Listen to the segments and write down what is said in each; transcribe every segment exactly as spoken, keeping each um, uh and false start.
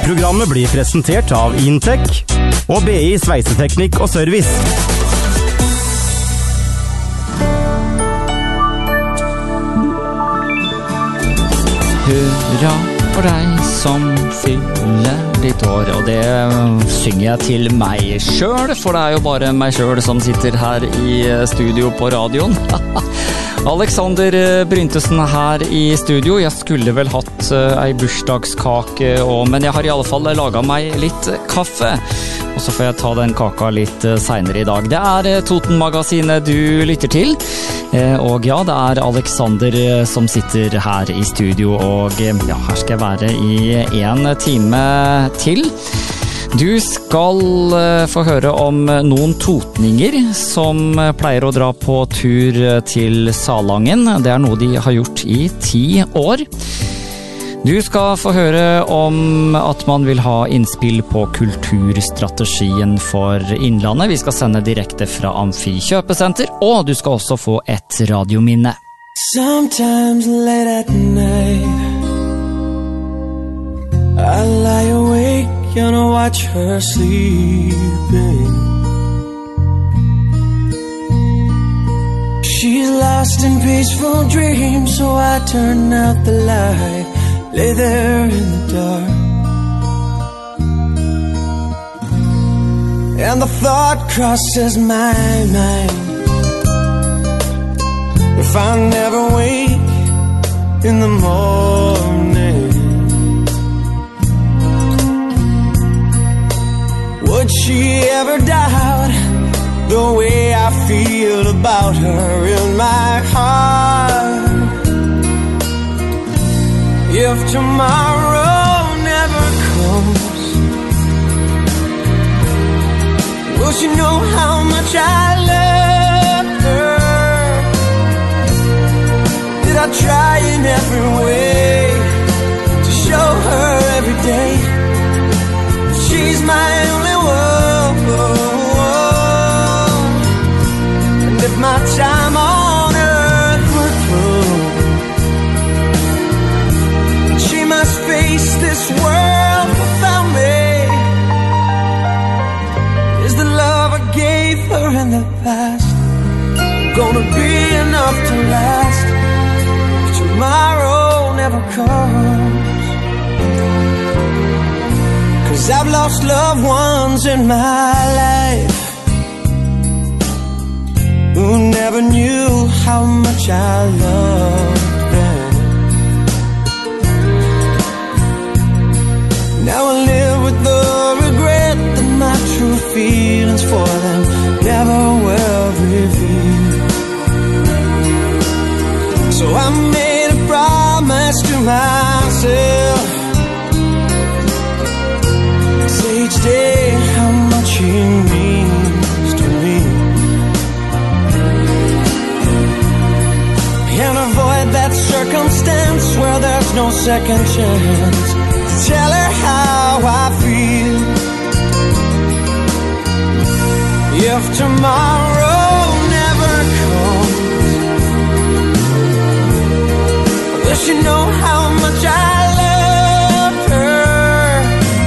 Programmet blir presentert av Intech og B I Sveiseteknikk og Service. Hurra for deg som fyller ditt år, og det synger jeg til meg selv, for det er jo bare meg selv som sitter her i studio på radioen. Alexander Bryntesen her i studio. Jeg skulle vel hatt uh, ei bursdagskake også, men jeg har i alle fall laget meg litt kaffe. Og så får jeg ta den kaka litt uh, senere i dag. Det er uh, Toten-magasinet du lytter til. Uh, og ja, det er Alexander uh, som sitter her i studio, og uh, ja, her skal jeg være i en time til. Du skal uh, få høre om noen totninger som uh, pleier å dra på tur uh, til Salangen. Det er noe de har gjort i ti år. Du skal få høre om at man vil ha innspill på kulturstrategien for Innlandet. Vi skal sende direkte fra Amfi kjøpesenter, og du skal også få et radiominne. Sometimes late at night I lie awake and I watch her sleeping. She's lost in peaceful dreams, so I turn out the light, lay there in the dark. And the thought crosses my mind, if I never wake in the morning, would she ever doubt the way I feel about her in my heart? If tomorrow never comes, will she know how much I love her? Did I try in every way to show her every day she's my only one? And if my time on earth were through, she must face this world without me. Is the love I gave her in the past gonna be enough to last if tomorrow never comes? 'Cause I've lost loved ones in my life who never knew how much I loved them. Now I live with the regret that my true feelings for them never were revealed. So I made a promise to myself, each day how much he means to me, and avoid that circumstance where there's no second chance to tell her how I feel. If tomorrow never comes, will she know how much I love her?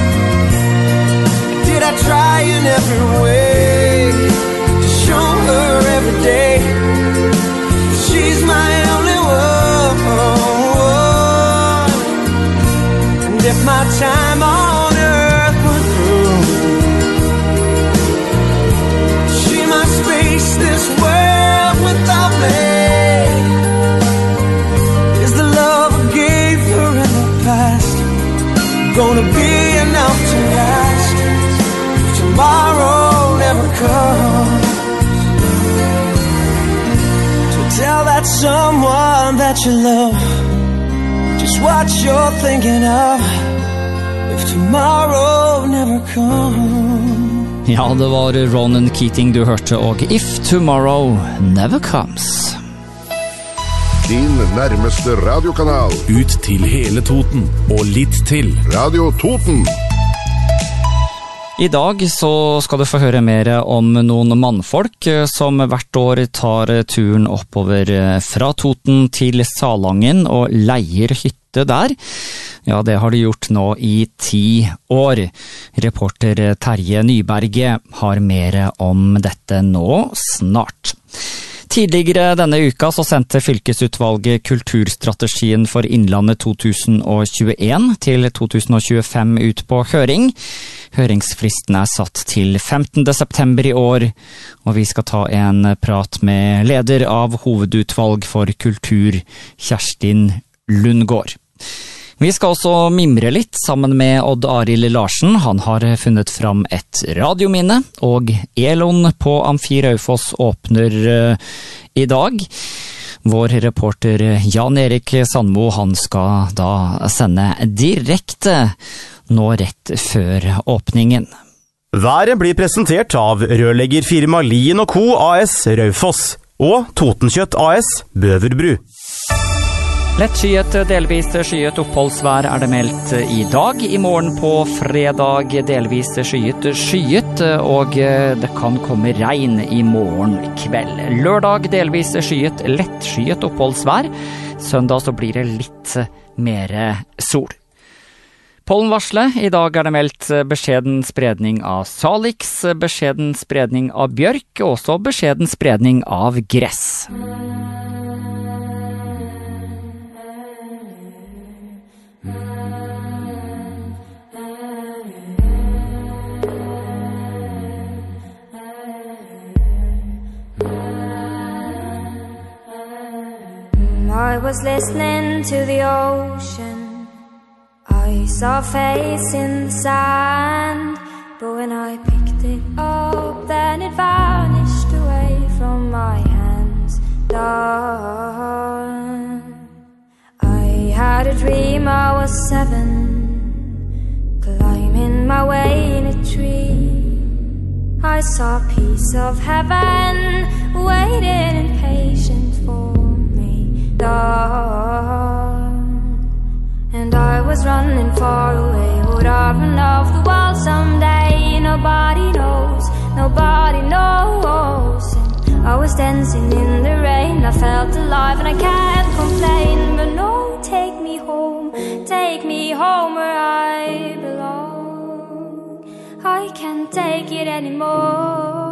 Did I try in every way to show her every day she's my only one? And if my time on earth were through, she must face this world without me. Is the love I gave her in the past gonna be enough to last if tomorrow never comes? So tell that someone that you love just what you're thinking of if tomorrow never comes. Ja, det var Ronan Keating du hørte, og If Tomorrow Never Comes. Din nærmeste radiokanal. Ut til hele Toten og litt til. Radio Toten. I dag så skal du få høre mer om noen mannfolk som hvert år tar turen oppover fra Toten til Salangen og leier hytte der. Ja, det har de gjort nå i ti år. Reporter Terje Nyberget har mer om dette nå snart. Tidligere denne uka så sendte fylkesutvalget Kulturstrategien for Innlandet to tusen tjueen til to tusen tjuefem ut på høring. Høringsfristen er satt til femtende september i år, og vi skal ta en prat med leder av hovedutvalg for kultur, Kjerstin Lundgaard. Vi skal også mimre litt sammen med Odd Arild Larsen. Han har funnet fram et radiominne, og Elon på Amfi Raufoss åpner uh, i dag. Vår reporter Jan Erik Sandmo, han skal da sende direkte nå rett før åpningen. Været blir presentert av rørleggerfirma Lien og Co. A S Raufoss og Totenkjøtt A S Bøverbru. Lettskyet, delvis skyet oppholdsvær er det meldt i dag. I morgen på fredag delvis skyet skyet, og det kan komme regn i morgen kveld. Lørdag delvis skyet, lettskyet oppholdsvær. Søndag så blir det litt mer sol. Pollenvarslet, i dag er det meldt beskjeden spredning av salix, beskjeden spredning av bjørk, og også beskjeden spredning av gress. I was listening to the ocean. I saw a face in the sand, but when I picked it up, then it vanished away from my hands. Dawn. I had a dream I was seven, climbing my way in a tree. I saw a piece of heaven, waiting impatient for dawn. And I was running far away, would I run off the wall someday? Nobody knows, nobody knows. And I was dancing in the rain, I felt alive and I can't complain. But no, take me home, take me home where I belong. I can't take it anymore.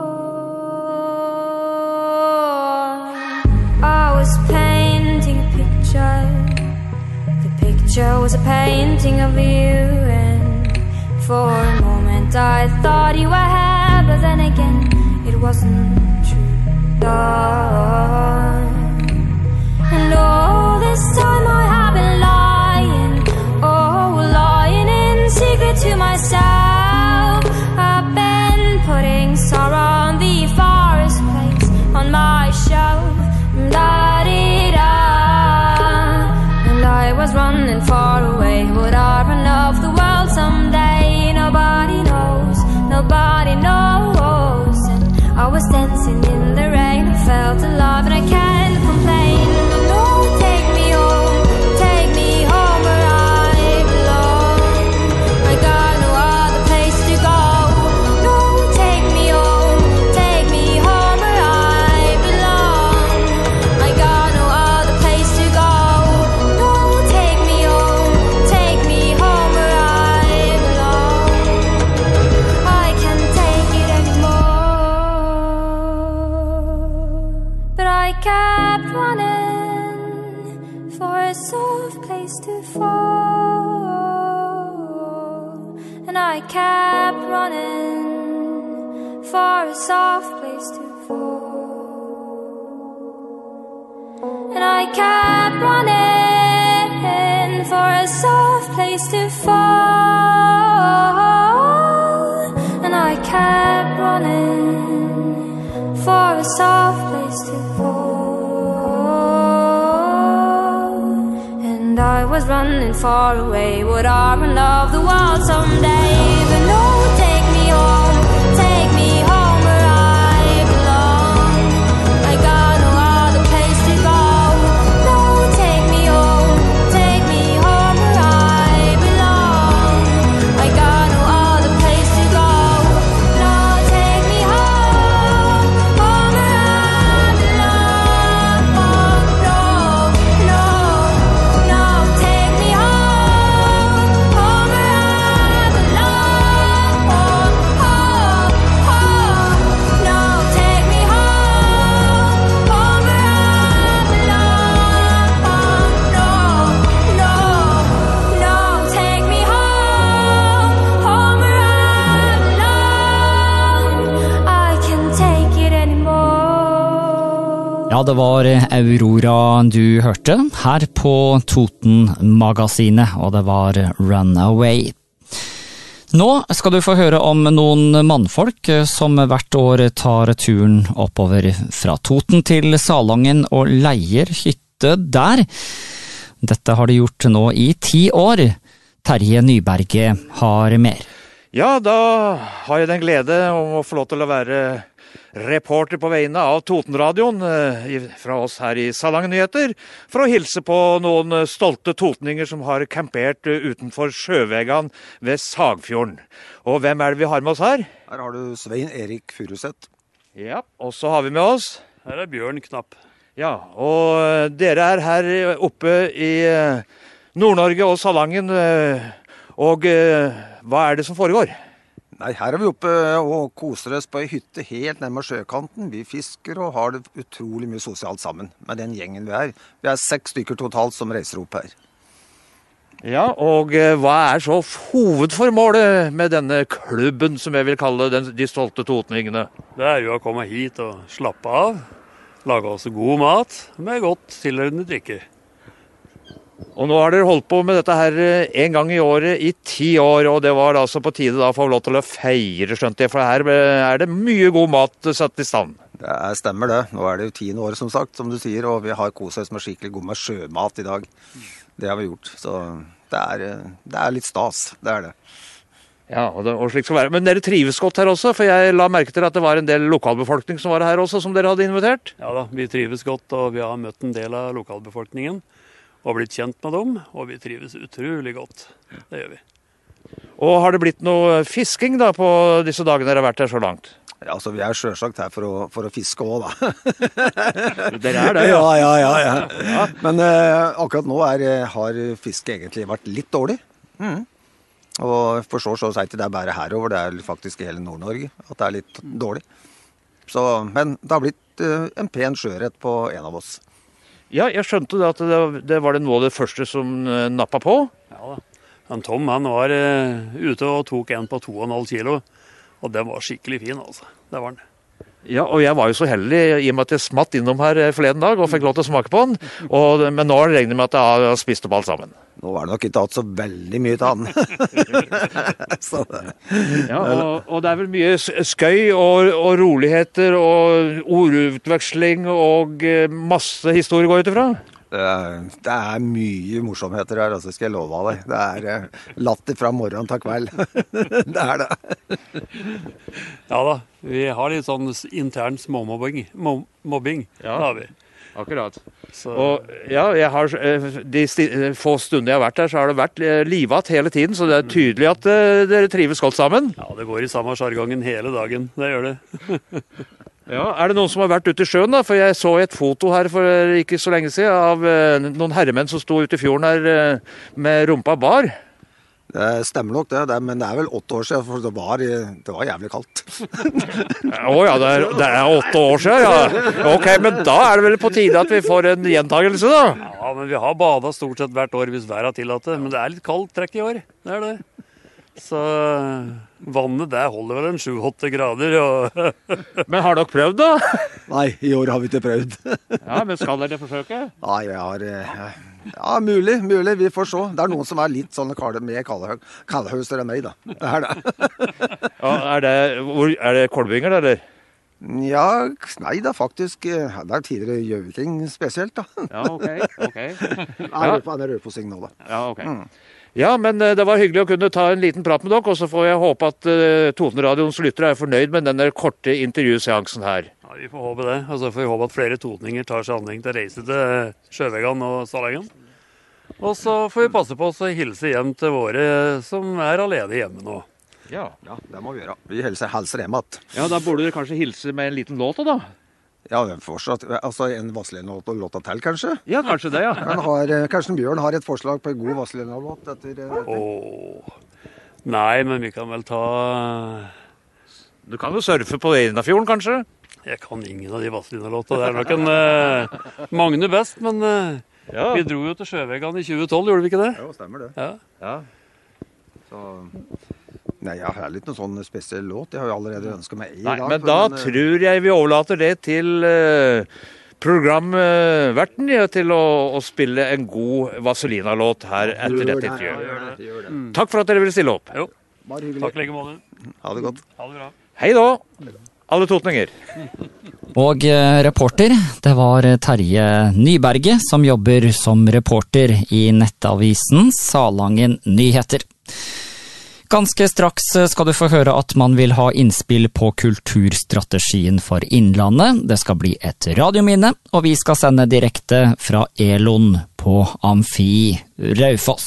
I was painting a picture. The picture was a painting of you, and for a moment I thought you were here, but then again it wasn't true. Dawn. And all this time I have been lying, oh, lying in secret to myself. I've been putting sorrow on the forest place on my shelf. And I was running far away, would I run off the world someday? Nobody knows, nobody knows. And I was dancing in the rain, I felt alive and I can't complain. But no, take me home, take me home where I belong. I got no other place to go. No, take me home, take me home where I belong. I got no other place to go. No, take me home, take me home where I belong. I can't take it anymore. But I kept running for a soft place to fall. And I kept running for a soft place to fall. And I kept running for a soft place to fall. And I kept running for a soft place to fall. And I was running far away, would I run off the world someday? But no, take me home, take me home where I belong. I got no other place to go. No, take me home, take me home where I belong. I got no other place to go. No, take me home, home where I belong. Oh, no, no, no, take me home, Ja, det var Aurora du hørte her på Toten-magasinet, og det var Runaway. Nå skal du få høre om noen mannfolk som hvert år tar turen oppover fra Toten til Salangen og leier hytte der. Dette har de gjort nå i ti år. Terje Nyberget har mer. Ja, da har jeg den glede om å få lov til å være reporter på vegne av Totenradioen fra oss her i Salangen Nyheter, for å hilse på noen stolte totninger som har campert utenfor sjøvegan ved Sagfjorden. Og hvem er det vi har med oss her? Her har du Svein Erik Furuseth. Ja, og så har vi med oss her er Bjørn Knapp. Ja, og dere er her oppe i Nord-Norge og Salangen, og hva er det som foregår? Nei, her er vi oppe og koser oss på en hytte helt ned med sjøkanten. Vi fisker og har det utrolig mye sosialt sammen med den gjengen vi er. Vi er seks stykker totalt som reiser opp her. Ja, og hva er så hovedformålet med denne klubben som jeg vil kalle den, de stolte totningene? Det er jo å komme hit og slappe av, lage oss god mat med godt tilhørende drikke. Og nå har dere holdt på med dette her en gang i året i ti år, og det var altså på tide da å få lov til å feire, skjønte jeg, for her er det mye god mat satt i stand. Det er, stemmer det. Nå er det jo tiende året som sagt, som du sier, og vi har koset oss med skikkelig god med sjømat i dag. Det har vi gjort, så det er, det er litt stas, det er det. Ja, og, det, og slik skal det være. Men dere trives godt her også, for jeg la merke til at det var en del lokalbefolkning som var her også, som dere hadde invitert. Ja da, vi trives godt, og vi har møtt en del av lokalbefolkningen. Og blitt kjent med dem, og vi trives utrolig godt. Det gjør vi. Og har det blitt noe fisking da på disse dagene dere har vært her så langt? Ja, altså vi er selvsagt her for å, for å fiske også da. Dere er det, ja. Ja, ja, ja. ja. Men eh, akkurat nå er, har fiske egentlig vært litt dårlig. Mm. Og for så så sier ikke det er bare herover, det er faktisk i hele Nord-Norge at det er litt dårlig. Så, men det har blitt eh, en pen sjørett på en av oss. Ja, jeg skjønte det at det, det var det noe av det første som uh, nappet på. Ja da. Men Tom han var uh, ute og tok en på to og en halv kilo, og den var skikkelig fin altså. Det var den. Ja, og jeg var jo så heldig i og med at jeg smatt innom her forleden dag og fikk lov til å smake på den, og, men nå regner jeg med at jeg har spist opp alt sammen. Nå er det nok ikke tatt så veldig mye til han. Ja, og, og det er vel mye skøy og, og roligheter og ordutveksling og masse historie går ut ifra? Det er, det er mye morsomheter her, altså skal jeg love deg. Det er uh, latter fra morgen til kveld. Det er det. Ja da, vi har litt sånn intern småmobbing. Mobbing, ja. Det har vi. Akkurat. Så. Og ja, jeg har, de sti, få stunder jeg har vært her, så har det vært livat hele tiden, så det er tydelig at uh, dere trives godt sammen. Ja, det går i samme sjargongen hele dagen, det gjør det. Ja, er det noen som har vært ute i sjøen da? For jeg så et foto her for ikke så lenge siden av uh, noen herremenn som sto ute i fjorden her uh, med rumpa bar. Det stemmer nok det, det, men det er vel åtte år siden, for det var, det var jævlig kaldt. Å ja, det er, det er åtte år siden, ja. Ok, men da er det vel på tide at vi får en gjentagelse da? Ja, men vi har badet stort sett hvert år hvis været har tillatt det, men det er litt kaldt trekk i år, det er det. Så vannet der holder vel en sju-åtte grader. Og men har dere prøvd da? Nei, i år har vi ikke prøvd. Ja, men skal dere forsøke? Nei, jeg har... Ja, mulig, mulig, vi får se. Det er noen som er litt sånne mer kaldhauser enn meg, da. Det er det. Ja, er det, hvor, er det kolbinger, eller? Ja, nei, det er faktisk, det er tidligere gjøviking spesielt, da. Ja, ok, ok. Ja. Han er rødfossing nå, da. Ja, ok. Mm. Ja, men det var hyggelig å kunne ta en liten prat med dere, og så får jeg håpe at uh, Totenradions lyttere er fornøyd med denne korte intervjuseansen her. Ja, vi får håpe det. Og så får vi håpe at flere totninger tar seg anledning til å reise til Sjøvegan og Salangen. Og så får vi passe på oss å hilse hjem til våre som er alene hjemme nå. Ja, ja det må vi gjøre. Vi hilser, hilser hjemme at. Ja, da burde dere kanskje hilse med en liten låt da. Ja, fortsatt. Altså en Vazelina-låt til, kanskje? Ja, kanskje det, ja. Har, kanskje Bjørn har et forslag på en god Vazelina-låt etter... Åh, nei, men vi kan vel ta... Du kan jo surfe på Einafjorden, kanskje? Jeg kan ingen av de Vazelina-låta. Det er nok en uh, Magne best, men uh, ja. Vi dro jo til Sjøvegan i tjue tolv, gjorde vi ikke det? Jo, stemmer det. Ja. Ja. Så... Nei, jeg har litt noen sånn spesiell låt. Jeg har jo allerede ønsket meg i Nei, dag. Men da men, tror jeg vi overlater det til uh, programverten ja, til å, å spille en god Vazelina-låt her etter dette intervjuet. Takk for at dere ville stille opp. Jo, takk like måte. Ha det godt. Ha det bra. Hei da, alle totninger. Og eh, reporter, det var Terje Nyberget som jobber som reporter i nettavisen Salangen Nyheter. Ganske straks skal du få høre at man vil ha innspill på kulturstrategien for Innlandet. Det skal bli et radiominne, og vi skal sende direkte fra Elon på Amfi Raufoss.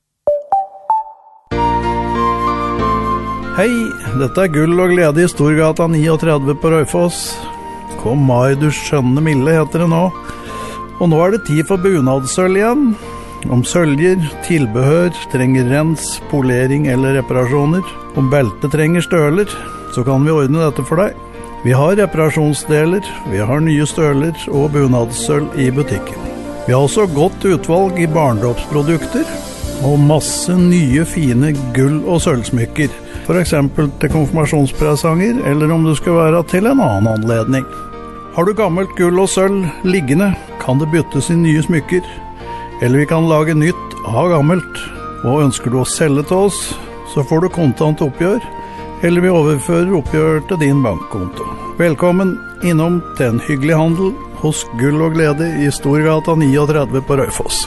Hei, dette er Gull og glede i Storgata trettini på Raufoss. Kom mai, du skjønne milde heter det nå. Og nå er det tid for bunadsøl igjen. Om søljer, tilbehør, trenger rens, polering eller reparasjoner. Om belte trenger støler, så kan vi ordne dette for deg. Vi har reparasjonsdeler, vi har nye støler og bunadsøl i butikken. Vi har også godt utvalg i barndåpsprodukter, og masse nye fine gull- og sølvsmykker. For eksempel til konfirmasjonspresanger, eller om det skal være til en annen anledning. Har du gammelt gull og sølv liggende, kan det byttes i nye smykker. Eller vi kan lage nytt av gammelt. Og ønsker du å selge til oss, så får du kontant oppgjør, eller vi overfører oppgjør til din bankkonto. Velkommen innom til en hyggelig handel hos Gull og glede i Storgata trettini på Raufoss.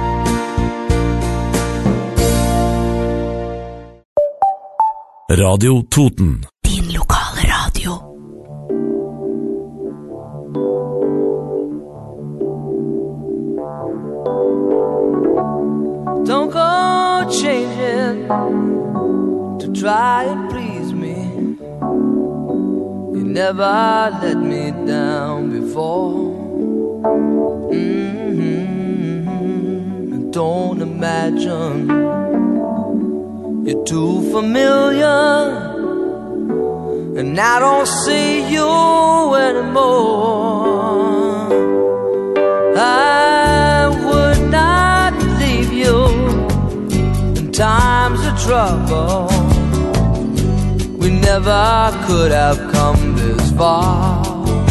Radio Toten. Din lokale radio. Don't go changing to try and please me. You never let me down before. Mm-hmm. Don't imagine you're too familiar, and I don't see you anymore. I would not leave you in times of trouble. We never could have come this far.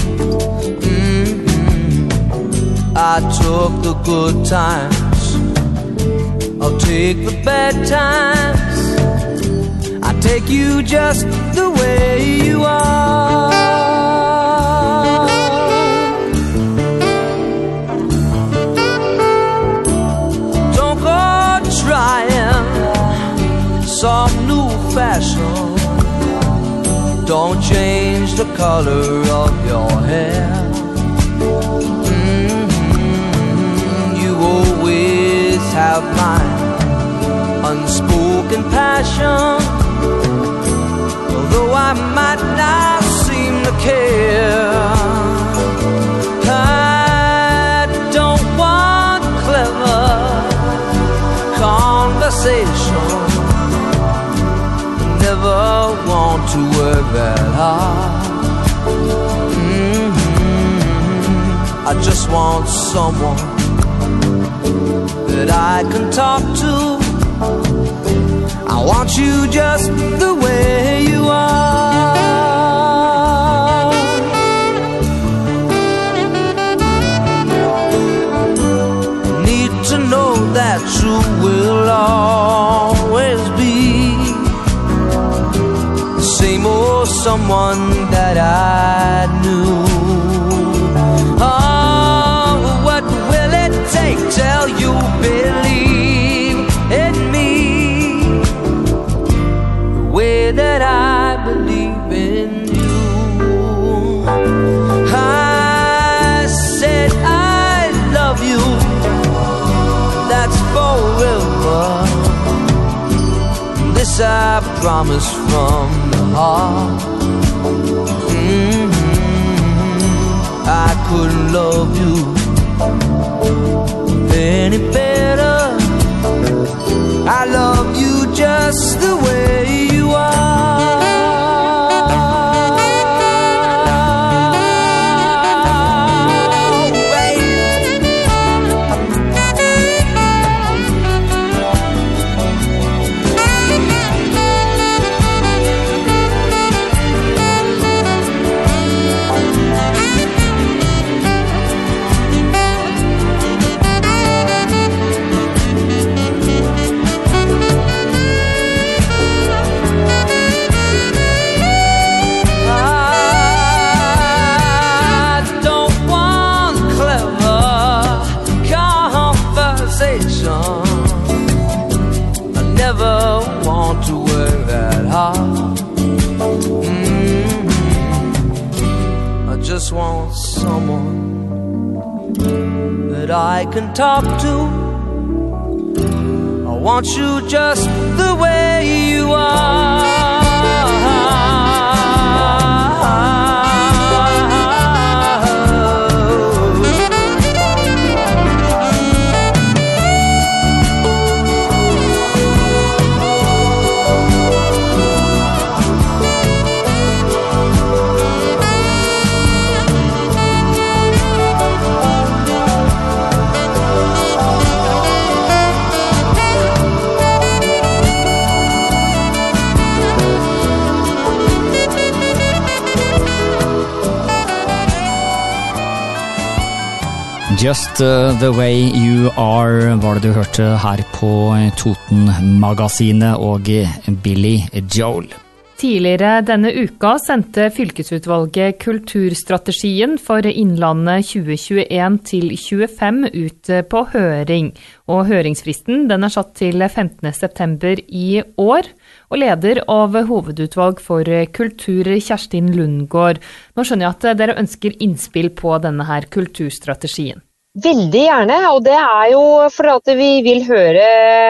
Mm-hmm. I took the good times, I'll take the bad times. I take you just the way you are. Don't go trying some new fashion. Don't change the color of your hair. Mm-hmm. You always have my unspoken passion. Although I might not seem to care, I don't want clever conversation. Never want to work that hard. Mm-hmm. I just want someone that I can talk to. I want you just the way you are. Need to know that you will always be the same old someone that I knew. Oh, what will it take till you believe in me the way that I believe in you? I said I love you, that's forever. This I promise from the heart. Mm-hmm. I couldn't love you any better. I love you just the way you are. don't want to work that hard. Mm-hmm. I just want someone that I can talk to. I want you just the way you are. Just uh, the way you are var det du hørte her på Toten-magasinet og Billy Joel. Tidligere denne uka sendte fylkesutvalget Kulturstrategien for Innlandet tjue tjueen til tjuefem ut på høring, og høringsfristen den er satt til femtende september i år. Og leder av hovedutvalg for kultur, Kjerstin Lundgaard. Nå skjønner jeg at dere ønsker innspill på denne her kulturstrategien. Veldig gjerne, og det er jo for at vi vil høre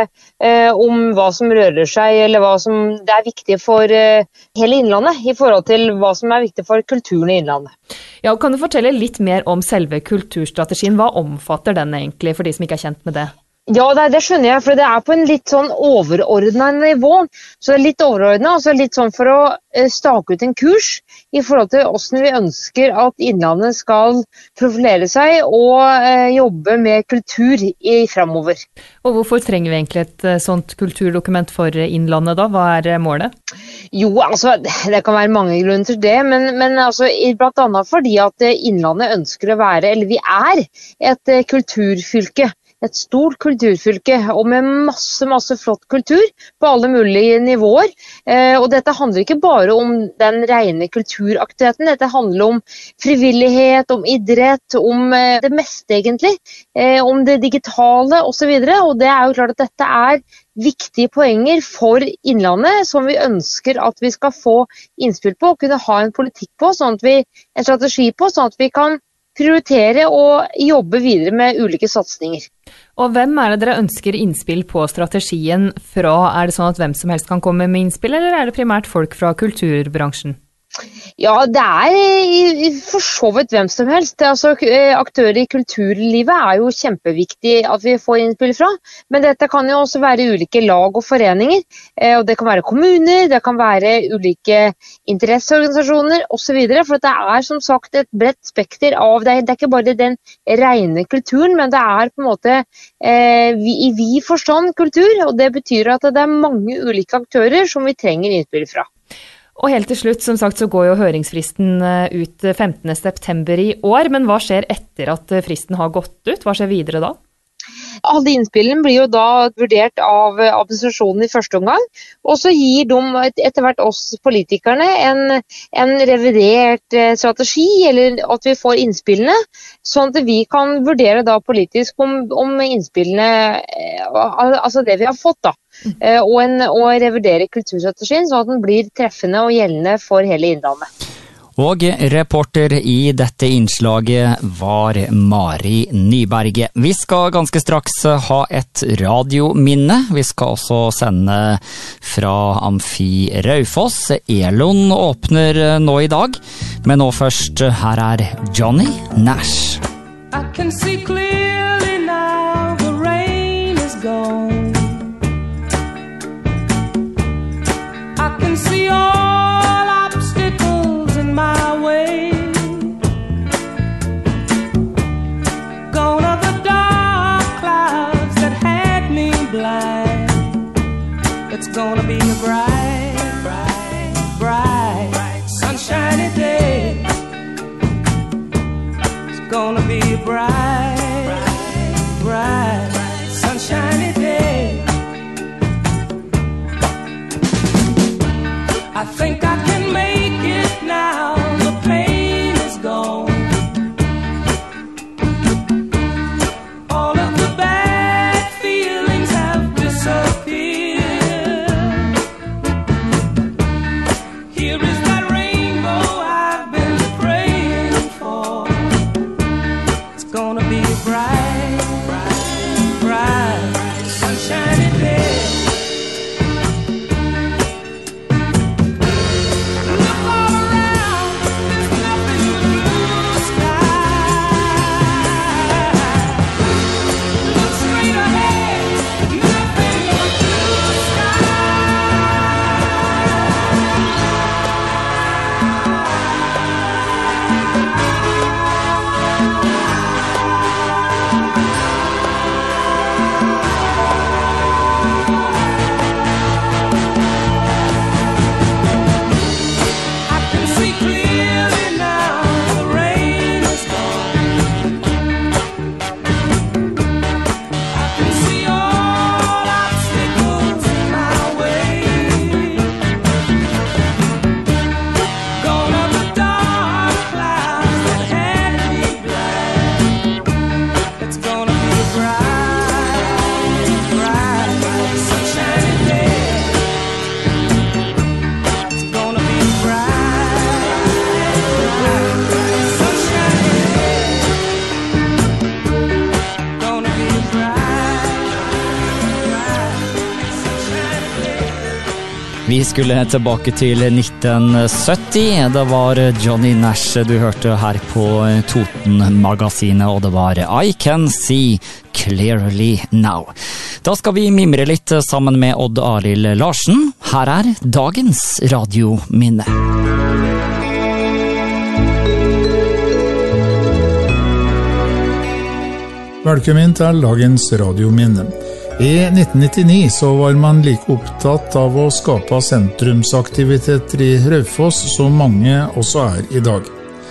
eh, om hva som rører seg, eller hva som det er viktig for eh, hele Innlandet, i forhold til hva som er viktig for kulturen i Innlandet. Ja, kan du fortelle litt mer om selve kulturstrategien? Hva omfatter den egentlig, for de som ikke er kjent med det? Ja, det, det skjønner jeg, for det er på en litt sånn overordnet nivå. Så det er litt overordnet, og så litt sånn for å stake ut en kurs i forhold til hvordan vi ønsker at Innlandet skal profilere seg og eh, jobbe med kultur i fremover. Og hvorfor trenger vi egentlig et sånt kulturdokument for Innlandet da? Hva er målet? Jo, altså, det kan være mange grunner til det, men, men altså, blant annet fordi at Innlandet ønsker å være, eller vi er, et kulturfylke. Et stort kulturfylke, og med masse, masse flott kultur på alle mulige nivåer. Eh, og dette handler ikke bare om den rene kulturaktiviteten, dette handler om frivillighet, om idrett, om eh, det meste egentlig, eh, om det digitale og så videre. Og det er jo klart at dette er viktige poenger for Innlandet som vi ønsker at vi skal få innspill på, og kunne ha en politikk på, sånn at vi, en strategi på, sånn at vi kan prioritere og jobbe videre med ulike satsninger. Og hvem er det dere ønsker innspill på strategien fra? Er det sånn at hvem som helst kan komme med innspill, eller er det primært folk fra kulturbransjen? Ja, det er for så vidt hvem som helst. Altså, aktører i kulturlivet er jo kjempeviktig at vi får innspill fra, men dette kan jo også være ulike lag og foreninger, og det kan være kommuner, det kan være ulike interesseorganisasjoner og så videre, for det er som sagt et bredt spekter av det. Det er ikke bare den rene kulturen, men det er på en måte eh, i vid forstand kultur, og det betyr at det er mange ulike aktører som vi trenger innspill fra. Og helt til slutt, som sagt, så går jo høringsfristen ut femtende september i år, men hva skjer etter at fristen har gått ut? Hva skjer videre da? Alle innspillene blir jo da vurdert av administrasjonen i første omgang, og så gir de etter hvert oss politikerne en, en revidert strategi, eller at vi får innspillene, sånn at vi kan vurdere da politisk om, om innspillene, altså det vi har fått da, og, en, og revidere kulturstrategien, sånn at den blir treffende og gjeldende for hele Innlandet. Og reporter i dette innslaget var Mari Nyberget. Vi skal ganske straks ha et radiominne. Vi skal også sende fra Amfi Raufoss. Elon åpner nå i dag. Men nå først, her er Johnny Nash. I can see clearly now the rain is gone. I can see all my way. Gone are the dark clouds that had me blind. It's gonna be a bright, bright, bright, bright sunshiny day. It's gonna be a bright, bright, bright, bright sunshiny day. I think I can make it now. The pain is gone. All of the bad feelings have disappeared. Vi skulle tilbake til nitten sytti. Det var Johnny Nash du hørte her på Toten-magasinet, og det var I Can See Clearly Now. Da skal vi mimre litt sammen med Odd Arild Larsen. Her er dagens radiominne. Velkommen til dagens radiominne. I nitten nittini så var man like opptatt av å skape sentrumsaktiviteter i Raufoss som mange også er i dag.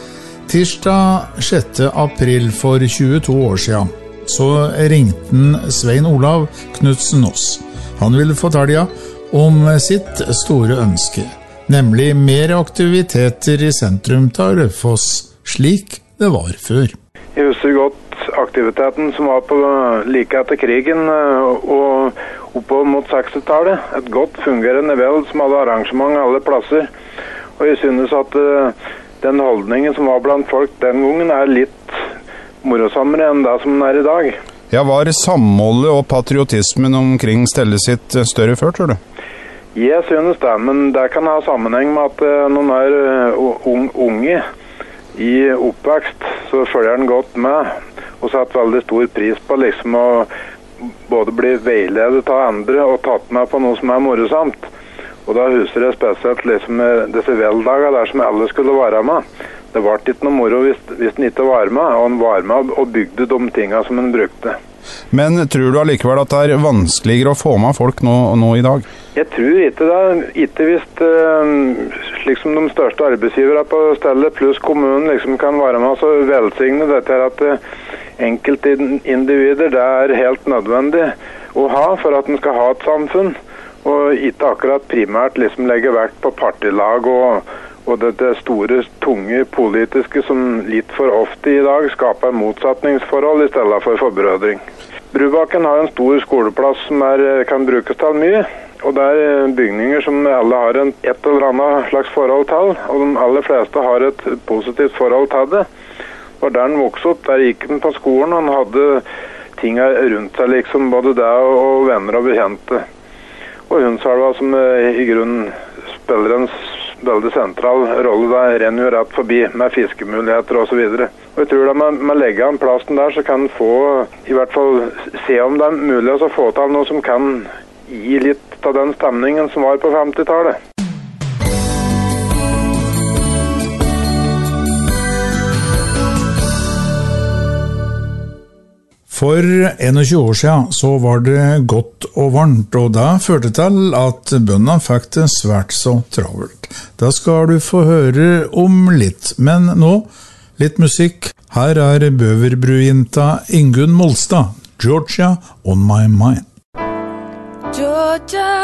Tirsdag sjette april for tjueto år siden så ringte Svein Olav Knudsen oss. Han ville fortelle om sitt store ønske, nemlig mer aktiviteter i sentrum til Raufoss, slik det var før. Jeg husker godt aktiviteten som var på like etter krigen og oppå mot sekstitallet. Et godt fungerende vel som hadde arrangement alle plasser. Og jeg synes at den holdningen som var blant folk den gangen er litt morosammere enn det som den er i dag. Ja, var samholdet og patriotismen omkring stedet sitt større før, tror du? Jeg synes det, men det kan ha sammenheng med at noen er unge i oppvekst, så følger den godt med. Og satt veldig stor pris på liksom å både bli veiledet av andre og tatt med på noe som er morosamt. Og da husker jeg spesielt liksom disse veldagene der som alle skulle være med. Det var ikke noe moro hvis, hvis den ikke var med, og den var med og bygde de tingene som den brukte. Men tror du allikevel at det er vanskeligere å få med folk nå, nå i dag? Jeg tror ikke det. Ikke hvis uh, liksom de største arbeidsgivere på stedet pluss kommunen liksom kan være med så velsigne dette her at uh, enkeltindivider det er helt nødvendig å ha for at den skal ha et samfunn, og ikke akkurat primært liksom legge vekt på partilag og, og det, det store, tunge politiske som litt for ofte i dag skaper motsetningsforhold i stedet for forbrødring. Brubakken har en stor skoleplass som er, kan brukes til mye, og det er bygninger som alle har en, et eller annet slags forhold til, og de aller fleste har et positivt forhold til det. Og der han vokste opp, der gikk han på skolen, han hadde ting rundt seg, liksom, både det og venner og bekjente. Og Hundsalva, som i grunnen spiller en veldig sentral rolle, der renner jo rett forbi med fiskemuligheter og så videre. Og jeg tror at med, med legge an plassen der, så kan han få, i hvert fall se om det er mulig å få til noe som kan gi litt av den stemningen som var på femtitallet. For tjueen år siden så var det godt og varmt, og det førte til at bøndene fikk det svært så travelt. Da skal du få høre om litt, men nå litt musikk. Her er Bøverbruinta Ingunn Molstad, Georgia on my mind. Georgia,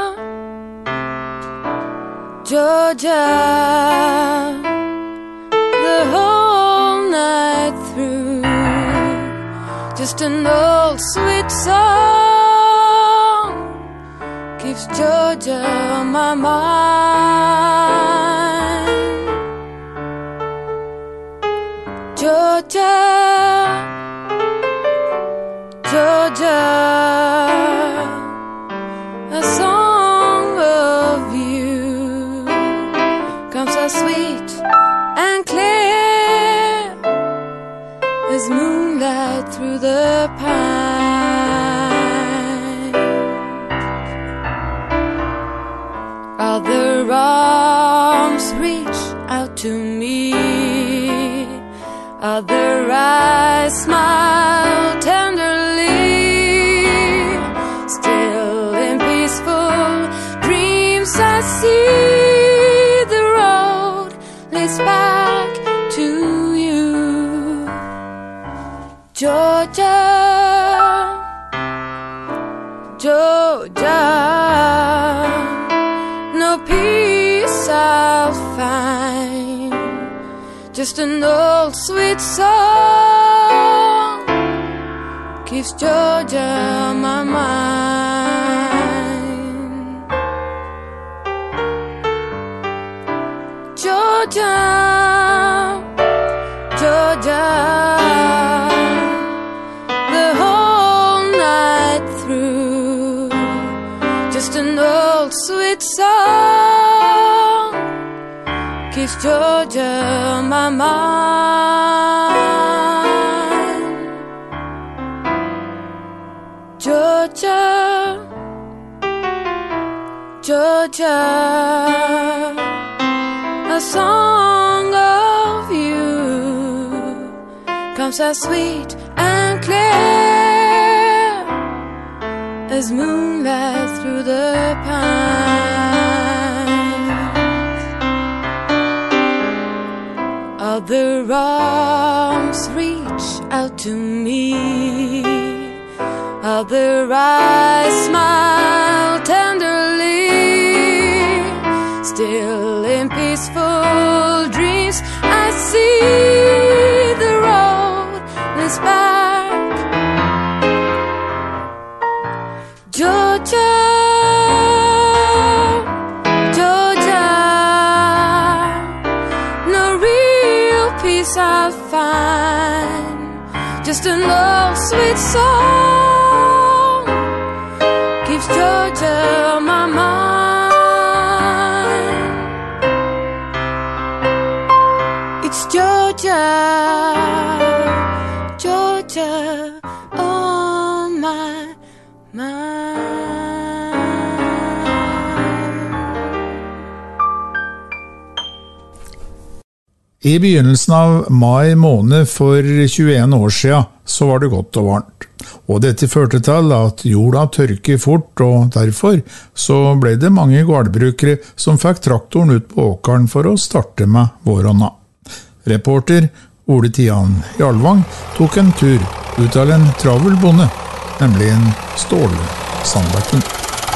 Georgia, the whole night through. Just an old sweet song keeps Georgia on my mind. Georgia, Georgia, a song of you comes so sweet and clear as moonlight through the pine. Other arms reach out to me, other eyes smile tenderly. Still in peaceful dreams I see the road leads back to you. Georgia, Georgia, no peace I'll find, just an old sweet song keeps Georgia on my mind. Georgia, Georgia, the whole night through, just an old old sweet song keeps Georgia on my mind. Georgia, Georgia, a song of you comes as sweet and clear as moonlight through the pines. Other arms reach out to me, other eyes smile tenderly. Still in peaceful dreams I see the road leads back. Georgia, Georgia, no real peace I'll find, just an old sweet song keeps Georgia on my mind. It's Georgia, Georgia on my I begynnelsen av mai måned for tjueen år siden så var det godt og varmt, og dette førte til at jorda tørker fort, og derfor så ble det mange gårdbrukere som fikk traktoren ut på åkeren for å starte med våronna. Reporter Ole Tian Jarlvang tok en tur ut av en travel bonde, nemlig en Ståle Sandbekken.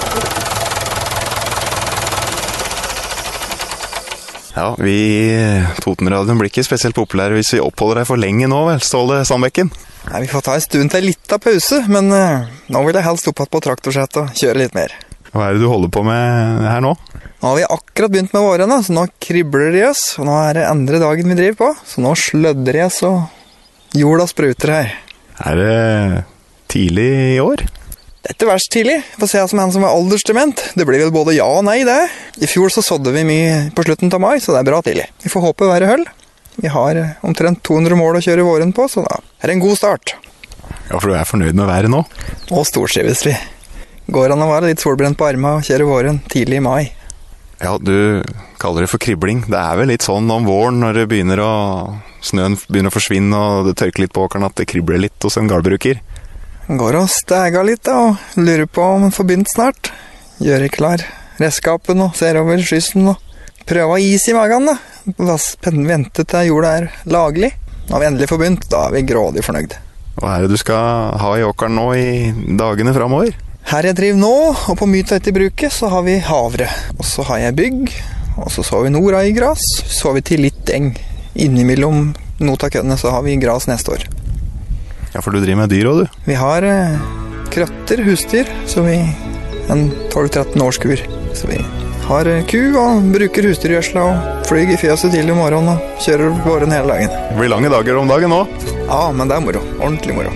Ja, vi i Totenradioen blir ikke spesielt populære hvis vi oppholder deg for lenge nå, vel, Ståle Sandbekken? Nei, vi får ta en stund til litt av pause, men uh, nå vil jeg helst opp på traktorset og kjøre litt mer. Hva er det du holder på med her nå? Nå har vi akkurat begynt med vårene, så nå kribler det i oss, og nå er det andre dagen vi driver på, så nå slødder jeg så jorda spruter her. Er det tidlig i år? Det er ikke verst tidlig. Jeg får se som en som er aldersdement. Det blir vel både ja og nei, det. I fjor så sådde vi mye på slutten av mai, så det er bra tidlig. Vi får håpe være høll. Vi har omtrent to hundre mål å kjøre våren på, så da er det en god start. Ja, for du er fornøyd med været nå? Og storskives vi. Går an å være litt solbrent på armen og kjøre våren tidlig i mai. Ja, du kaller det for kribling. Det er vel litt sånn om våren når det begynner å... snøen begynner å forsvinne og det tørker litt på åkeren at det kribler litt hos en gårdbruker. Går og steger litt da, og lurer på om den får begynt snart. Gjør klar redskapen og ser over skyssen og prøver å is i magen da. Vente til jorda er laglig. Når vi endelig får begynt, da er vi grådig fornøyd. Hva er det du skal ha i åkeren nå i dagene fremover? Her jeg driver nå, og på myta etter bruket, så har vi havre. Og så har jeg bygg, og så så vi nora i gras. Så vi til litt eng. Innimellom noe av køddene så har vi gras neste år. Ja, for du driver med dyr også, du? Vi har eh, krøtter, husdyr, så vi en tolv tretten årskur. Så vi har eh, ku og bruker husdyrgjørsla og flyger i fjøset tidlig om morgenen og kjører våren hele dagen. Det blir lange dager om dagen nå? Ja, men det er moro. Ordentlig moro.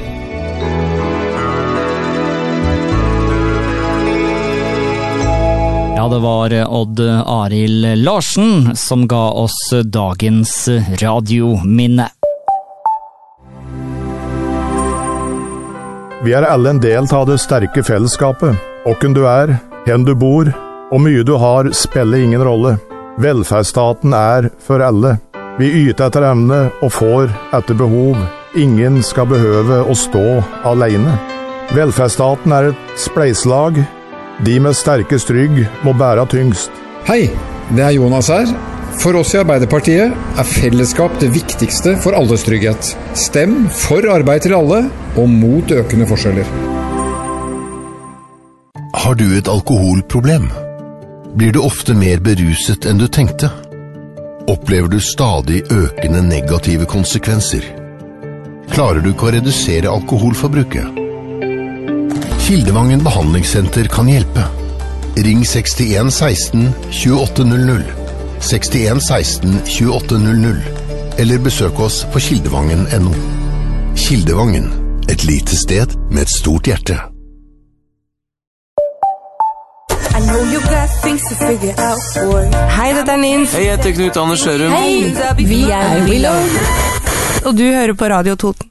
Ja, det var Odd Arild Larsen som ga oss dagens radiominne. Vi er alle en del av det sterke fellesskapet. Åkken du er, hen du bor, og mye du har spiller ingen rolle. Velferdsstaten er for alle. Vi yter etter evne og får etter behov. Ingen skal behøve å stå alene. Velferdsstaten er et spleislag. De med sterkest rygg må bære tyngst. Hei, det er Jonas her. For oss i Arbeiderpartiet er fellesskap det viktigste for alles trygghet. Stem for arbeid til alle og mot økende forskjeller. Har du et alkoholproblem? Blir du ofte mer beruset enn du tenkte? Opplever du stadig økende negative konsekvenser? Klarer du ikke å redusere alkoholforbruket? Kildevangen behandlingssenter kan hjelpe. Ring sekstien seksten tjueåtte null null. sekstien seksten tjueåtte null null. Eller besøk oss på kildevangen punktum no. Kildevangen, et lite sted med et stort hjerte. I know you got things to figure out, boy. Hei, dette er Nins. Hei, jeg heter Knut Anders Sørum. Hei, vi er Willow. Og du hører på Radio Toten.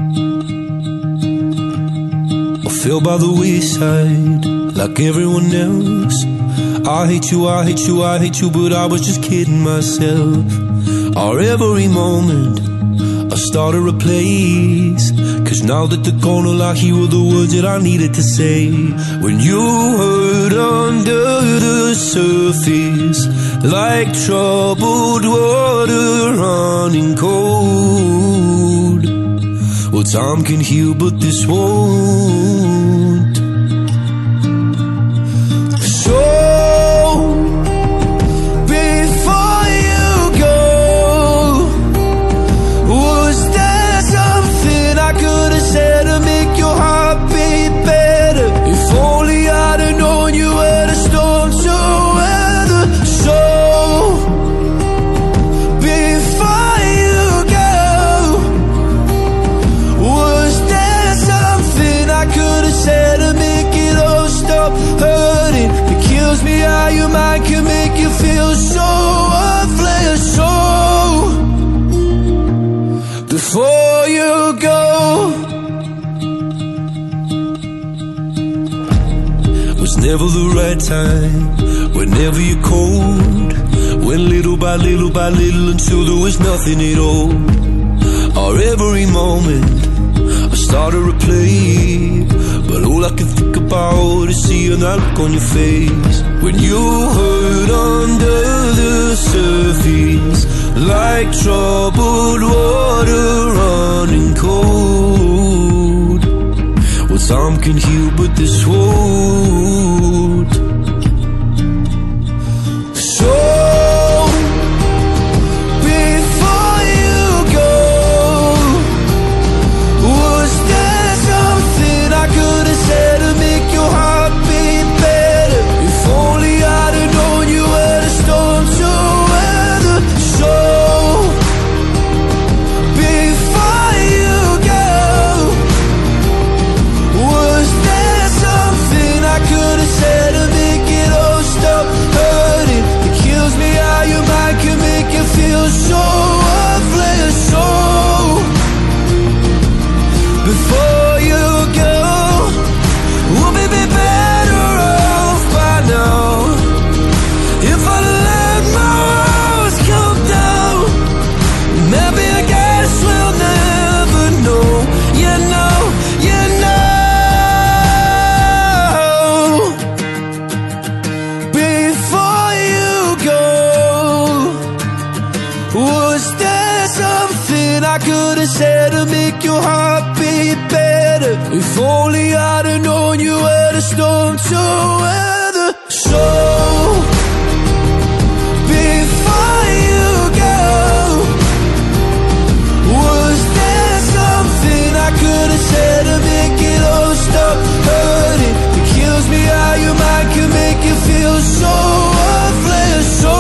I fell by the wayside like everyone else. I hate you, I hate you, I hate you, but I was just kidding myself. Our every moment I started a place, cause now that they're gone, all I hear were the words that I needed to say. When you hurt under the surface, like troubled water running cold. Well, time can heal, but this won't. So, before you go, was there something I could have said to make your heart beat better? If only I'd have known you were the storm to weather. So, before you go, was there something I could have said to make it all stop hurting? It kills me how your mind can make you feel so worthless. So, before you go, was never the right time, whenever you're cold, went little by little by little until there was nothing at all. Or every moment I started to play, but all I can think about is seeing that look on your face. When you hurt under the surface, like troubled water running cold. Well, time can heal, but this won't. So, before you go, was there something I could have said to make your heart beat better? If only I'd have known you were the storm to weather. So, before you go, was there something I could have said to make it all stop hurting? It kills me how your mind can make you feel so worthless. So, before you go, we'll be be better off by now. If I let my walls come down, maybe I guess we'll never know. You know, you know. Before you go, was there something I could have said to make your heart beat better? If only I'd have known you were the storm to weather. So, before you go, was there something I could have said to make it all stop hurting? It kills me how your mind can make you feel so worthless. So,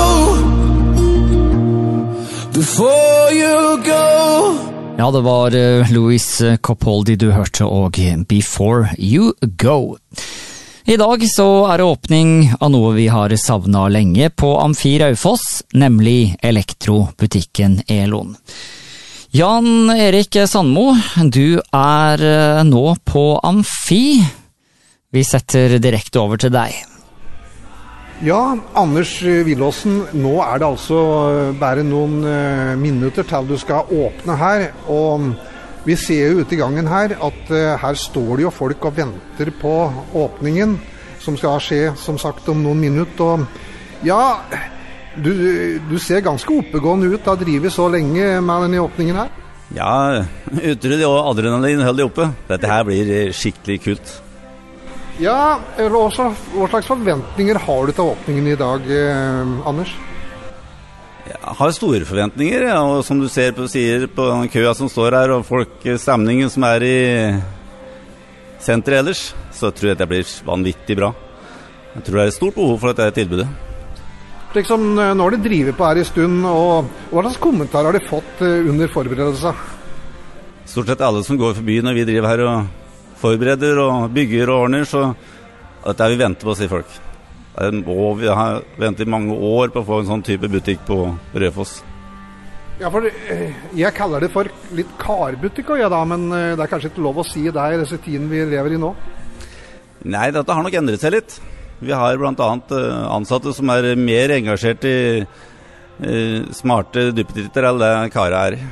before you go. Ja, det var uh, Louis Capaldi du hørte, og Before You Go. I dag så er det åpning av noe vi har savnet lenge på Amfi Raufoss, nemlig elektrobutikken Elon. Jan Erik Sandmo, du er uh, nå på Amfi. Vi setter direkte over til deg. Ja, Anders Willåsen, nå er det altså bare noen uh, minutter til du skal åpne her, og vi ser jo ute i gangen her at uh, her står det jo folk og venter på åpningen, som skal skje, som sagt, om noen minutter. Og ja, du, du ser ganske oppegående ut, da driver så lenge med denne åpningen her. Ja, utrydde og adrenalin holder oppe. Dette her blir skikkelig kult. Ja, hva slags forventninger har du til åpningen i dag, eh, Anders? Jeg har store forventninger, ja, og som du ser på, sier på køa som står her, og folk, stemningen som er i senteret ellers, så tror jeg det blir vanvittig bra. Jeg tror det er et stort behov for dette tilbudet. Liksom, nå har de drivet på her i stund, og hva slags kommentarer har de fått under forberedelser? Stort sett alle som går forbi når vi driver her og forbereder og bygger og ordner, så dette er vi venter på, sier folk. Og vi har ventet i mange år på å få en sånn type butikk på Raufoss. Ja, for jeg kaller det for litt karbutikk, ja da, men det er kanskje ikke lov å si det i disse tiden vi lever i nå? Nei, dette har nok endret seg litt. Vi har blant annet ansatte som er mer engasjert i eh, smarte duppetitter enn det Kara er.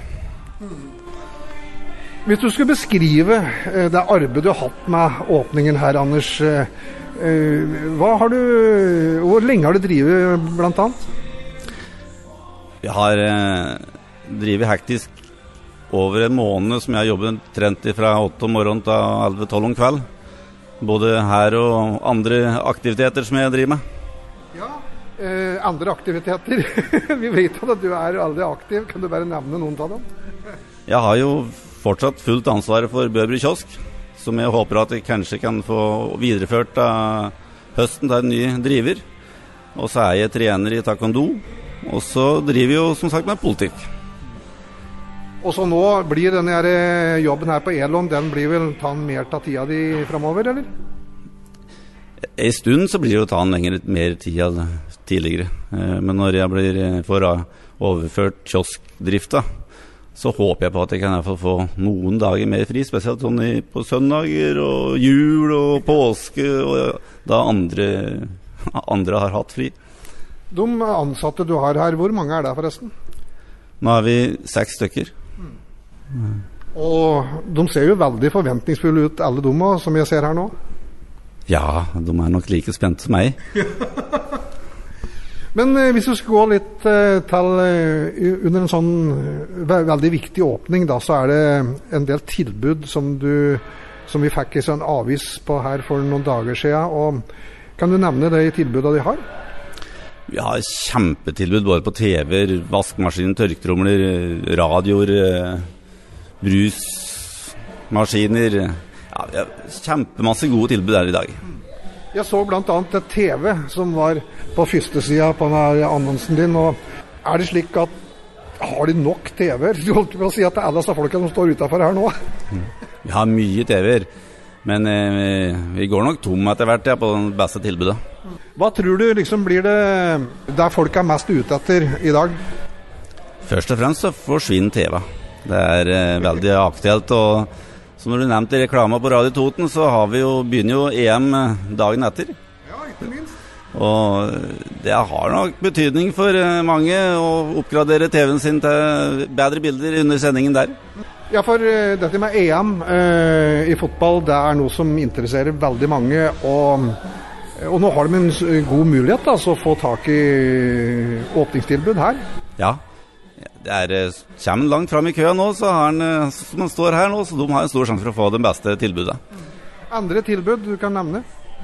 Hvis du skulle beskrive det arbeidet du har hatt med åpningen her, Anders, hva har du, hvor lenge har du drivet blant annet? Vi har eh, drivet hektisk over en måned som jeg har jobbet trent fra åtte om morgenen til elleve tolv om kveld. Både her og andre aktiviteter som jeg driver med. Ja, eh, andre aktiviteter. Vi vet at du er veldig aktiv. Kan du bare nevne noen av dem? Jeg har jo fortsatt fullt ansvaret for Bøbry kiosk, som jeg håper at jeg kanskje kan få videreført av høsten til en ny driver. Og så er jeg trener i taekwondo. Og så driver vi jo som sagt med politikk. Og så nå blir denne her jobben her på Elon, den blir vel ta mer av tida di fremover, eller? I stund så blir det jo ta en lengre, mer tid enn tidligere. Men når jeg blir får overført kioskdrifta, så håper jeg på at jeg kan i hvert fall få noen dager mer fri, spesielt sånn på søndager og jul og påske, og da andre, andre har hatt fri. De ansatte du har her, hvor mange er det forresten? Nå er vi seks stykker. Mm. Og de ser jo veldig forventningsfulle ut, alle de som jeg ser her nå. Ja, de er nok like spent som meg. Men eh, hvis du skal gå litt eh, til eh, under en sånn ve veldig viktig åpning, da, så er det en del tilbud som, du, som vi fikk i sånn avis på her for noen dager siden. Og kan du nevne det i tilbudet de har? Vi har kjempetilbud både på T V-er, vaskemaskiner, tørketromler, radioer, brusmaskiner. Ja, vi har kjempemasse gode tilbud der i dag. Jeg så blant annet et T V som var på første siden på denne annonsen din, og er det slik at har de nok T V-er? Du holdt på å si at det er alle disse folkene som står utenfor her nå. Vi har mye T V-er, men eh, vi går nok tom etter hvert ja, på den beste tilbudet. Hva tror du liksom blir det der folk er mest ute etter i dag? Først og fremst så forsvinner T V. Det er eh, veldig aktuelt, og som du nevnte i reklama på Radio Toten, så har vi jo, begynner jo E M dagen etter. Ja, ikke minst. Og det har nok betydning for mange å oppgradere T V-en sin til bedre bilder under sendingen der. Ja, for uh, dette med E M uh, i fotball, det er noe som interesserer veldig mange, og, og nå har de en god mulighet da, så å få tak i åpningstilbud her. Ja, det er, kommer langt fram i køen nå, så har han, som han står her nå, så de har en stor sjanse for å få det beste tilbudet. Andre tilbud du kan nevne?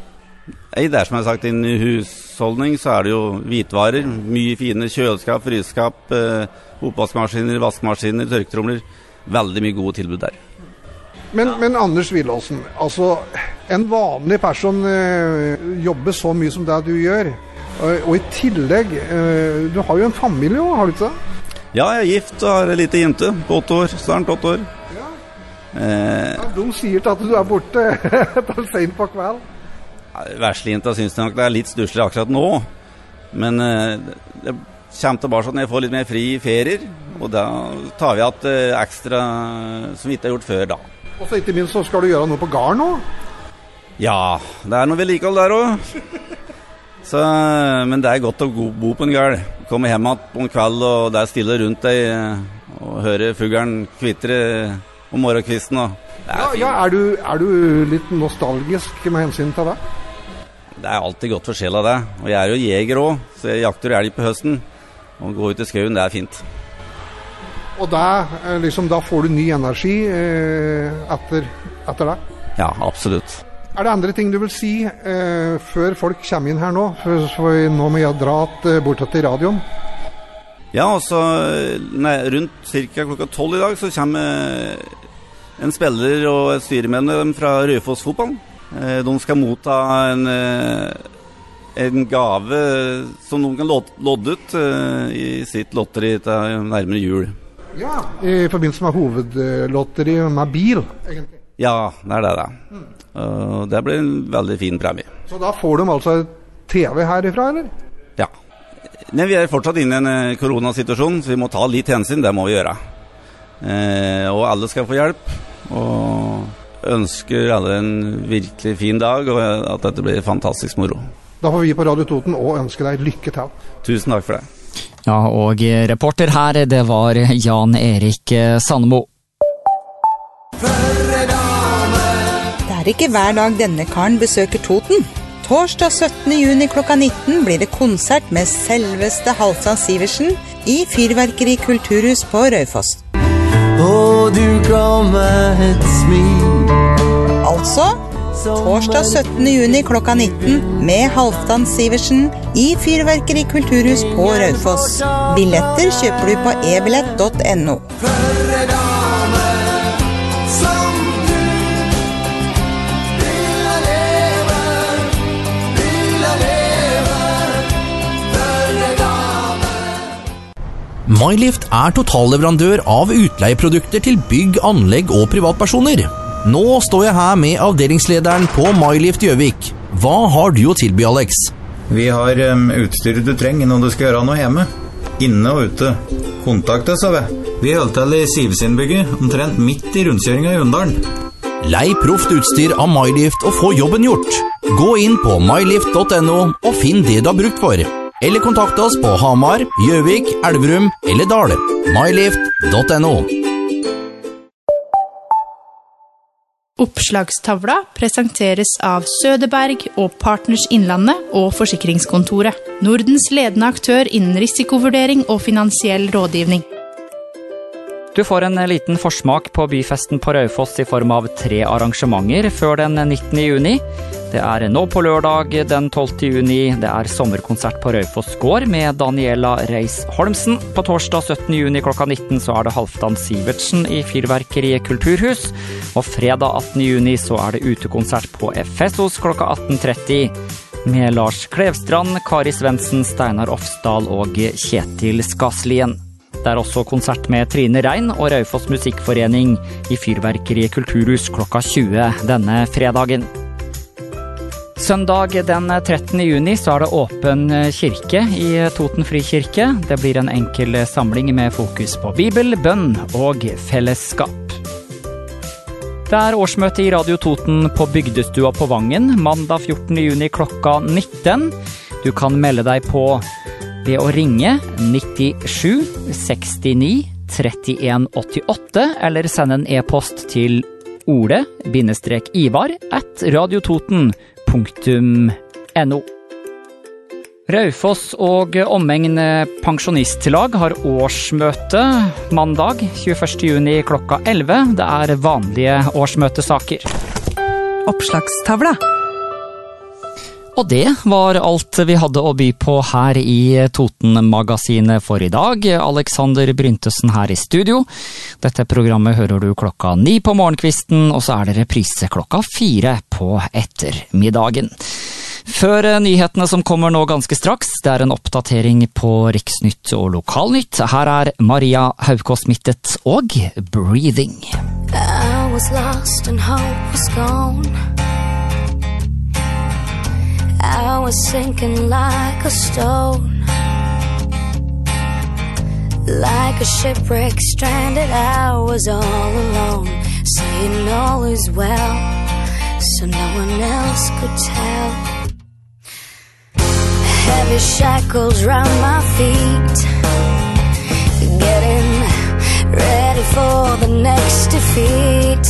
I det som jeg har sagt, innen husholdning så er det jo hvitvarer, mye fine kjøleskap, fryseskap, eh, oppvaskmaskiner, vaskemaskiner, tørketromler. Veldig mye gode tilbud der. Men, men Anders Wilhelmsen, altså en vanlig person eh, jobber så mye som det du gjør, og, og i tillegg, eh, du har jo en familie også, har du ikke det? Ja, jeg er gift og har en lite jente på åtte år, snart åtte år. Ja. Eh, ja, de sier til at du er borte til sent på kveld. Verslinta synes nok det er litt stusslig akkurat nå, men eh, det kommer tilbake sånn at jeg får litt mer fri i ferier, og da tar vi at eh, ekstra som vi ikke har gjort før da. Og så ikke minst så skal du gjøre noe på garn nå? Ja, det er noe vedlikehold der også. Så, men det er godt å bo på en gard. Komme hjem på en kveld, og det er stille rundt deg, og høre fuglen kvitre om morgenkvisten. Og det er, ja, ja, er, du, er du litt nostalgisk med hensyn til det? Det er alltid godt for sjela det. Og jeg er jo jeger også, så jeg jakter elg på høsten. Og gå ut i skauen, det er fint. Og da, liksom, da får du ny energi eh, etter, etter det? Ja, absolutt. Er det andre ting du vil si eh, før folk kommer inn her nå? For, for nå må jeg dra eh, bort til radioen. Ja, og så nei, rundt cirka klokka tolv i dag så kommer en spiller og et styremedlem fra Raufoss fotball. Eh, de skal motta en, en gave som de kan lodde ut eh, i sitt lotteri til nærmere jul. Ja, i forbindelse med hovedlotteri med bil, egentlig. Ja, det er det da. Mm. Uh, det blir en veldig fin premie. Så da får de altså T V herifra, eller? Ja. Men vi er fortsatt inne i en eh, koronasituasjon, så vi må ta litt hensyn, det må vi gjøre. Eh, og alle skal få hjelp, og ønsker alle en virkelig fin dag, og at dette blir fantastisk moro. Da får vi på Radio Toten og ønske deg lykke til. Tusen takk for det. Ja, og reporter her, det var Jan Erik Sandemo. Det er ikke hver dag denne karen besøker Toten. Torsdag syttende juni klokka nitten blir det konsert med selveste Halvdan Sivertsen i Fyrverkeri kulturhus på Raufoss. Og du ga meg et smil. Altså, torsdag syttende juni klokka nitten med Halvdan Sivertsen i Fyrverkeri kulturhus på Raufoss. Billetter kjøper du på e billett punktum no. MyLift er totalleverandør av utleieprodukter til bygg, anlegg og privatpersoner. Nå står jeg her med avdelingslederen på MyLift Gjøvik. Hva har du å tilby, Alex? Vi har um, utstyret du trenger når du skal gjøre noe hjemme. Inne og ute. Kontakt oss, vi. Vi holder til i Sivesinnbygget, omtrent midt i rundkjøringen i Undalen. Lei proft utstyr av MyLift og få jobben gjort. Gå inn på my lift punktum no og finn det du har brukt for. Eller kontakt oss på Hamar, Gjøvik, Elverum eller Dale. my lift punktum no. Oppslagstavla presenteres av Sødeberg og Partners Innlandet og Forsikringskontoret. Nordens ledende aktør innen risikovurdering og finansiell rådgivning. Du får en liten forsmak på byfesten på Raufoss i form av tre arrangementer før den nittende juni. Det er nå på lørdag den tolvte juni, det er sommerkonsert på Raufoss gård med Daniela Reis-Holmsen. På torsdag syttende juni klokka nitten så er det Halvdan Sivertsen i Fyrverkeri kulturhus. Og fredag attende juni så er det utekonsert på Efesos klokka atten tretti med Lars Klevstrand, Kari Svendsen, Steinar Ofsdal og Kjetil Skaslien. Det er også konsert med Trine Rein og Raufoss Musikkforening i Fyrverkeri kulturhus klokka tjue denne fredagen. Søndag den trettende juni så er det åpen kirke i Toten Frikirke. Det blir en enkel samling med fokus på Bibel, bønn og fellesskap. Det er årsmøte i Radio Toten på Bygdestua på Vangen, mandag fjortende juni klokka nitten. Du kan melde deg på ved å ringe nittisju sekstini trettien åttiåtte eller sende en e-post til ole-ivar at radiototen punktum no. Raufoss og omegn pensjonistlag har årsmøte mandag tjueførste juni klokka elleve. Det er vanlige årsmøtesaker. Oppslagstavla. Og det var alt vi hadde å by på her i Toten-magasinet for i dag. Alexander Bryntesen her i studio. Dette programmet hører du klokka ni på morgenkvisten, og så er det reprise klokka fire på ettermiddagen. Før nyhetene som kommer nå ganske straks, det er en oppdatering på Riksnytt og Lokalnytt. Her er Maria Haukås-Mittet og Breathing. I was lost and hope was gone. I was sinking like a stone, like a shipwreck stranded. I was all alone, saying all is well, so no one else could tell. Heavy shackles round my feet, getting ready for the next defeat.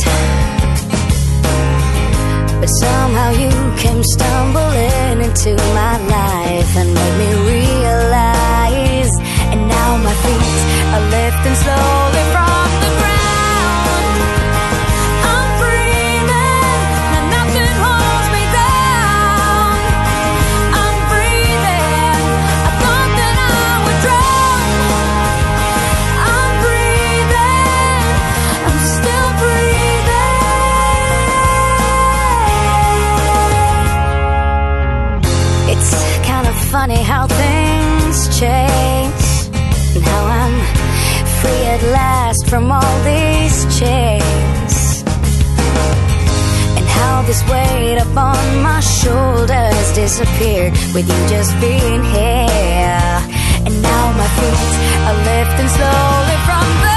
But somehow you came stumbling into my life and made me realize. And now my feet are lifting slowly from the ground. I'm breathing and nothing holds me down. I'm breathing, I thought that I would drown. I'm breathing, I'm still breathing. Funny how things change, and how I'm free at last from all these chains, and how this weight upon my shoulders disappeared with you just being here. And now my feet are lifting slowly from the